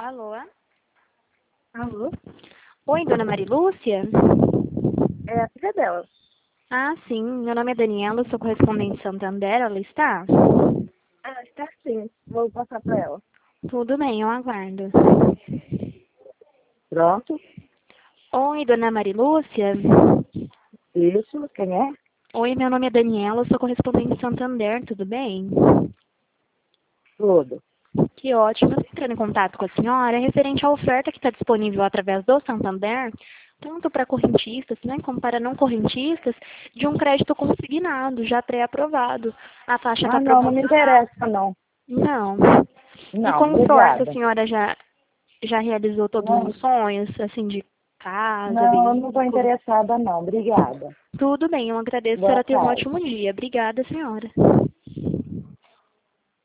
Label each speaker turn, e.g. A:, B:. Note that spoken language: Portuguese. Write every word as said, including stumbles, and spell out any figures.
A: Alô?
B: Alô?
A: Oi, dona Marilúcia?
B: É a filha dela.
A: Ah, sim. Meu nome é Daniela, sou correspondente Santander. Ela está?
B: Ah, está sim. Vou passar para ela.
A: Tudo bem, eu aguardo.
B: Pronto.
A: Oi, dona Marilúcia?
B: Isso. Quem é?
A: Oi, meu nome é Daniela, sou correspondente Santander. Tudo bem?
B: Tudo.
A: Que ótimo. Estou entrando em contato com a senhora referente à oferta que está disponível através do Santander, tanto para correntistas, né, como para não correntistas, de um crédito consignado, já pré-aprovado. A taxa está
B: Ah, não, não me
A: promocional.
B: interessa, não.
A: Não. E
B: Não,
A: consórcio, a
B: obrigada.
A: senhora já, já realizou todos
B: Não,
A: os sonhos, assim, de casa,
B: não, eu não estou
A: veículo?
B: interessada, não. Obrigada.
A: Tudo bem, eu agradeço. A
B: Boa
A: senhora tenha um
B: tarde.
A: ótimo dia. Obrigada, senhora.